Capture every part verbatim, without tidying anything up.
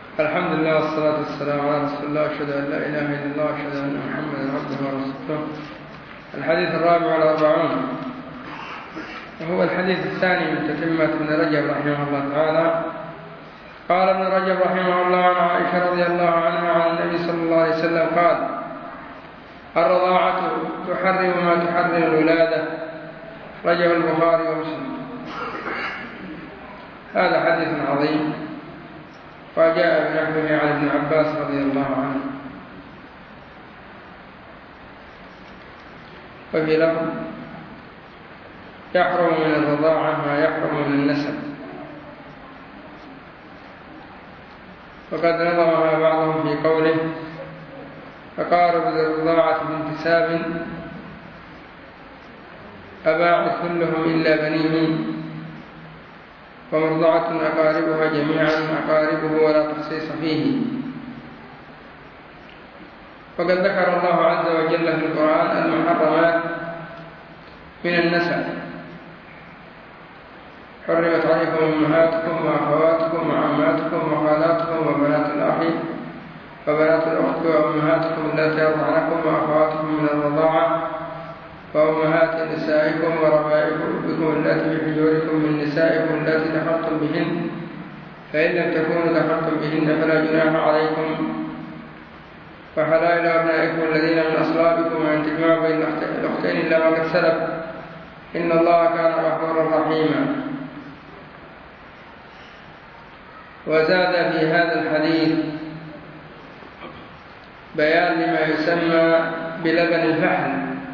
الحمد لله والصلاة والسلام على رسول الله، أشهد أن لا إله إلا الله وأشهد أن محمدا عبده ورسوله. الحديث الرابع والأربعون وهو الحديث الثاني من تتمة ابن رجب رحمه الله تعالى. قال ابن رجب رحمه الله عن عائشة رضي الله عنها عن النبي صلى الله عليه وسلم قال: الرضاعة تحرم ما تحرم الولادة، رجب البخاري ومسلم. هذا حديث عظيم وجاء بنحوه عن ابن عباس رضي الله عنه. وفي لفظ: يحرم من الرضاعة ما يحرم من النسب. وقد نظمها بعضهم في قوله: فقارب الرضاعة بانتساب أباعد كلهم إلا بنيه، ومرضعة أقاربها جميعا أقاربه ولا تخصيص فيه. وقد ذكر الله عز وجل في القرآن المحرمات من النسب: حرمت عليكم أمهاتكم وأخواتكم وعماتكم وخالاتكم وبنات الأخ وبنات الأخت وأمهاتكم اللاتي أرضعنكم وأخواتكم من الرضاعة وأمهات نسائكم وربائبكم اللاتي في حجوركم من نسائكم اللاتي دخلتم بهن، فإن لم تكونوا دخلتم بهن فلا جناح عليكم، وحلائل أبنائكم الذين من أصلابكم وأن تجمعوا بين الأختين إلا ما قد سلف، إن الله كان غفورا رحيما. وزاد في هذا الحديث بيان لما يسمى بلبن الفحل،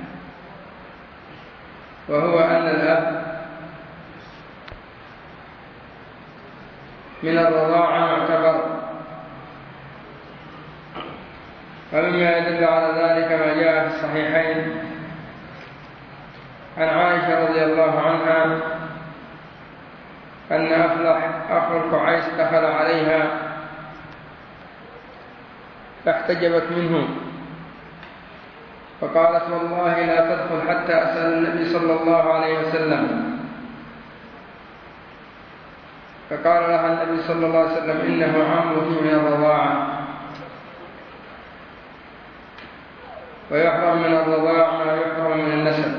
وهو أن الأب من الرضاعة معتبر. ومما يدل على ذلك ما جاء في الصحيحين عن عائشة رضي الله عنها أن أفلح أخو القعيس دخل عليها فاحتجبت منه، فقالت: والله لا تدخل حتى أسأل النبي صلى الله عليه وسلم. فقال لها النبي صلى الله عليه وسلم: إنه عمك من الرضاعة، ويحرم من الرضاعة ما يحرم من النسب.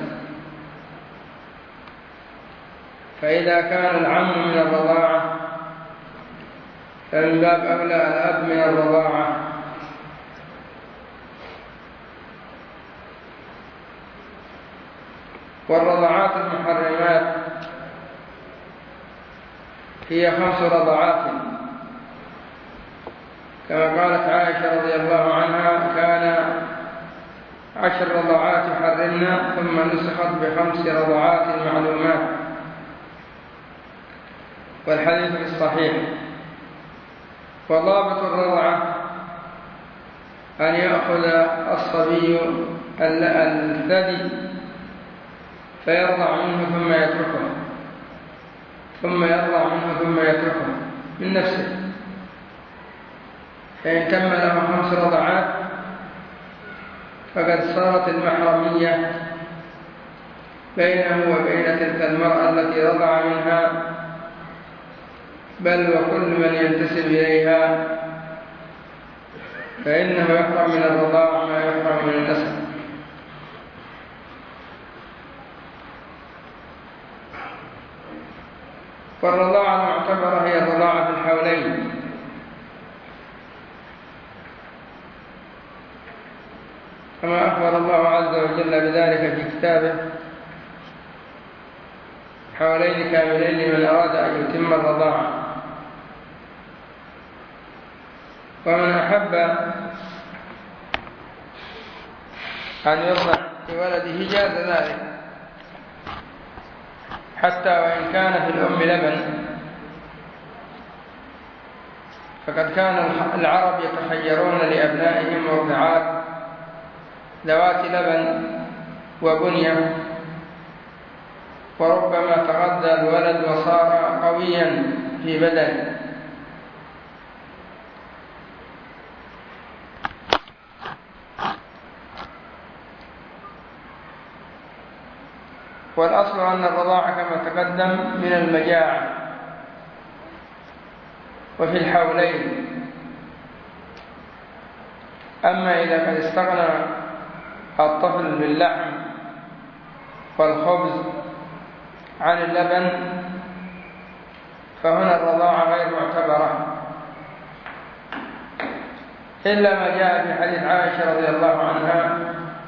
فإذا كان العم من الرضاعة فمن باب أولى الأب من الرضاعة. والرضاعات المحرمات هي خمس رضاعات، كما قالت عائشة رضي الله عنها: كان عشر رضاعات حرمنا ثم نسخت بخمس رضاعات معلومات. والحديث في الصحيح. وضابط الرضعة أن يأخذ الصبي الثدي فيرضع منه ثم يتركه، ثم يرضع منه ثم يتركه من نفسه. فإن تم له خمس رضعات فقد صارت المحرمية بينه وبين تلك المرأة التي رضع منها، بل وكل من ينتسب إليها، فإنه يحرم من الرضاعة ما يحرم من النسب. والرضاعة المعتبرة هي الرضاعة في الحولين، كما أخبر الله عز وجل بذلك في كتابه: حولين كاملين لمن أراد أن يتم الرضاعة. ومن أحب أن يرضع بولده جاز ذلك، حتى وإن كان في الأم لبن. فقد كان العرب يتخيرون لأبنائهم مرضعات ذوات لبن وبنية، وربما تغذى الولد وصار قويا في بدنه. والأصل أن الرضاعة كما تقدم من المجاعة. وفي الحولين أما إذا كان استغنى الطفل باللحم والخبز عن اللبن فهنا الرضاعة غير معتبرة، إلا ما جاء في حديث عائشة رضي الله عنها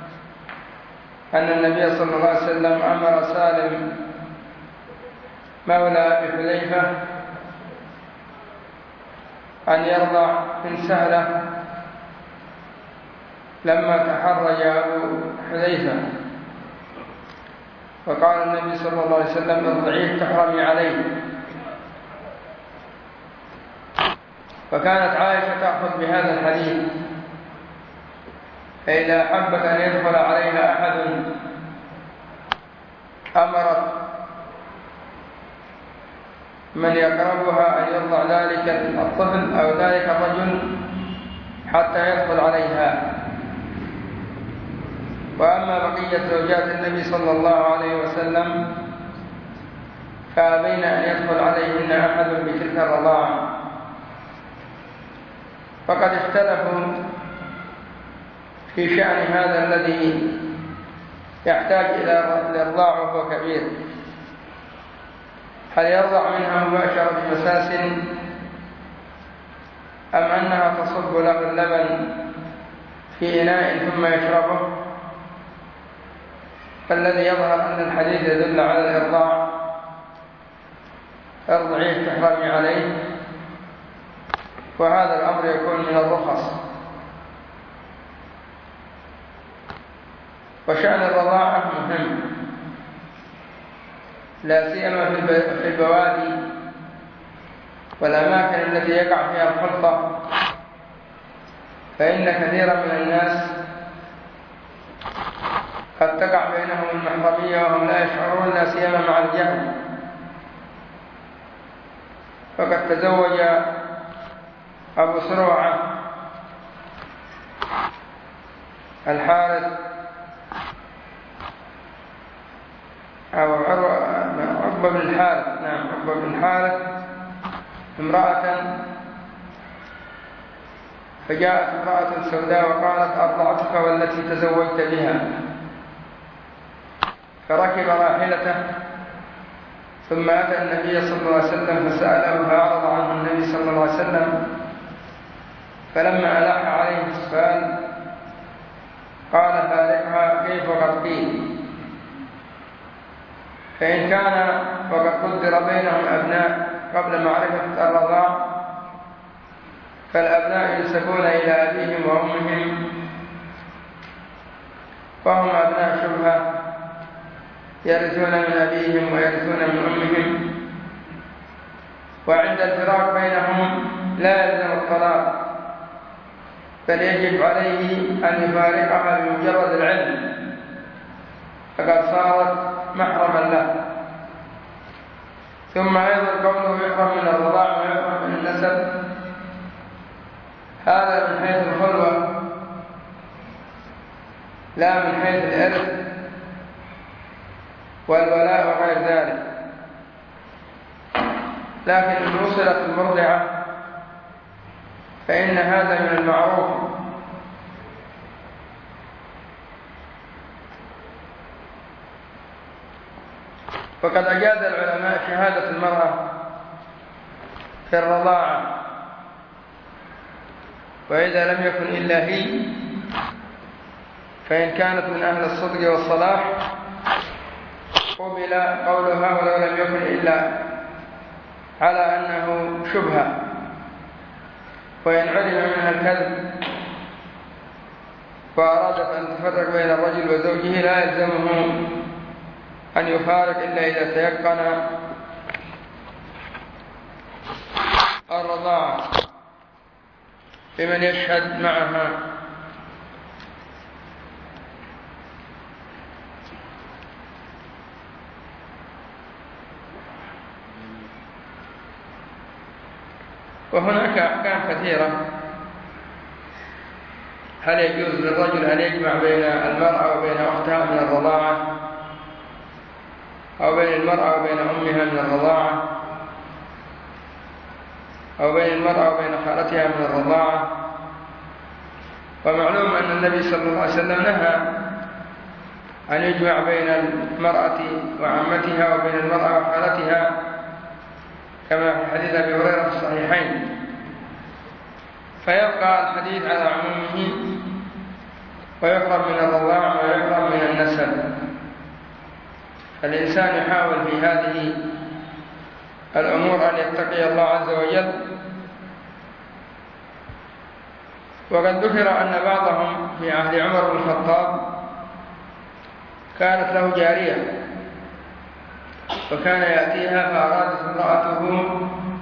أن النبي صلى الله عليه وسلم أمر سالم مولى أبي حذيفة أن يرضع من سهلة لما تحرج أبو حذيفة، فقال النبي صلى الله عليه وسلم ارضعيه تحرمي عليه. فكانت عائشة تأخذ بهذا الحديث، فإذا حبت أن يدخل عليها أحد أمرت من يقربها أن يرضع ذلك الطفل أو ذلك الرجل حتى يدخل عليها. وأما بقية زوجات النبي صلى الله عليه وسلم فأبين أن يدخل عليهن أحد بتلك الرضاعة. فقد اختلفوا في شأن هذا الذي يحتاج إلى الرضاع وهو كبير، هل يرضع منها مباشرة بمساس أم أنها تصب له اللبن في إناء ثم يشربه؟ فالذي يظهر أن الحديث يدل على الإرضاع، ارضعيه تحرمي عليه، وهذا الأمر يكون من الرخص. وشأن الرضاعة مهم، لا سيما في البوادي والأماكن التي يقع فيها الخلطة، فإن كثيرا من الناس قد تقع بينهم المحرمية وهم لا يشعرون، لا سيما مع الجهل. فقد تزوج أبو سروعة الحارث أو عقبة بن الحارث نعم عقبة بن الحارث امرأة، فجاءت امرأة سوداء وقالت أرضعتك والتي تزوجت بها، فركب راحلته ثم أتى النبي صلى الله عليه وسلم فسأله فأعرض عنه النبي صلى الله عليه وسلم. فلما ألح عليه السؤال قال فارقها كيف وقد قيل، فإن كان وقد قدر بينهم أبناء قبل معرفة الرضاع فالأبناء ينسبون إلى أبيهم وأمهم، فهم أبناء شبهة يرثون من أبيهم ويرثون من أمهم، وعند الفراق بينهم لا يلزم الطلاق، بل يجب عليه أن يفارقها بمجرد العلم، فقد صارت محرما له. ثم أيضا قوله يحرم من الرضاع ويحرم من النسب، هذا من حيث الخلوة لا من حيث الإرث والولاء وغير ذلك. لكن إن وصلت المرضعة فإن هذا من المعروف. فقد أجاز العلماء شهادة المرأة في الرضاعة، وإذا لم يكن إلا هي فإن كانت من أهل الصدق والصلاح قبل قولها ولو لم يكن إلا على أنه شبهة. وإن علم منها الكذب وأرادت أن تفرق بين الرجل وزوجه لا يلزمه أن يفارق إلا إذا تيقن الرضاعة بمن يشهد معها. وهناك أحكام كثيرة، هل يجوز للرجل أن يجمع بين المرأة وبين أختها من الرضاعة، أو بين المرأة وبين أمها من الرضاعة، أو بين المرأة وبين خالتها من الرضاعة، ومعلوم أن النبي صلى الله عليه وسلم نهى أن يجمع بين المرأة وعمتها وبين المرأة وخالتها كما في حديث أبي هريرة في الصحيحين. فيبقى الحديث على عمومه ويحرم من الرضاع ويحرم من النسب. فالإنسان يحاول في هذه الأمور أن يتقي الله عز وجل. وقد ذكر أن بعضهم في عهد عمر بن الخطاب كانت له جارية وكان يأتيها فأرادت امرأته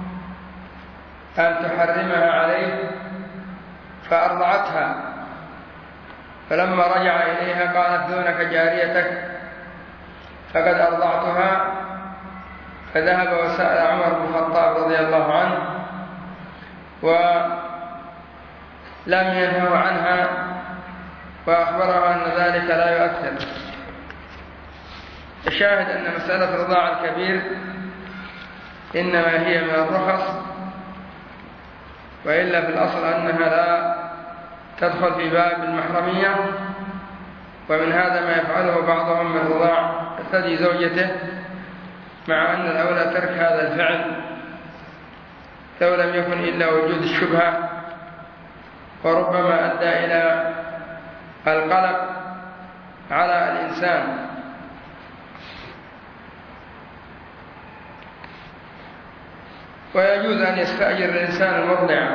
أن تحرمها عليه فأرضعتها، فلما رجع إليها قالت دونك جاريتك فقد أرضعتها. فذهب وسأل عمر بن الخطاب رضي الله عنه ولم ينهه عنها وأخبره أن ذلك لا يؤثر. الشاهد أن مسألة رضاع الكبير إنما هي من الرخص، وإلا في الأصل أنها لا تدخل في باب المحرمية. ومن هذا ما يفعله بعضهم من رضاع ثدي زوجته، مع أن الأولى ترك هذا الفعل لو لم يكن إلا وجود الشبهة، وربما أدى إلى القلق على الإنسان. ويجوز أن يستأجر الإنسان المرضع،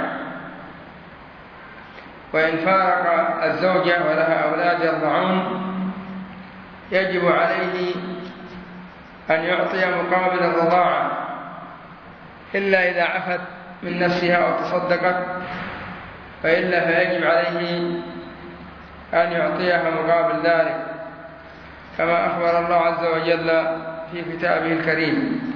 وإن فارق الزوجة ولها أولاد يرضعون يجب عليه أن يعطي مقابل الرضاعة، إلا إذا عفت من نفسها أو تصدقت، فإلا فيجب عليه أن يعطيها مقابل ذلك كما أخبر الله عز وجل في كتابه الكريم.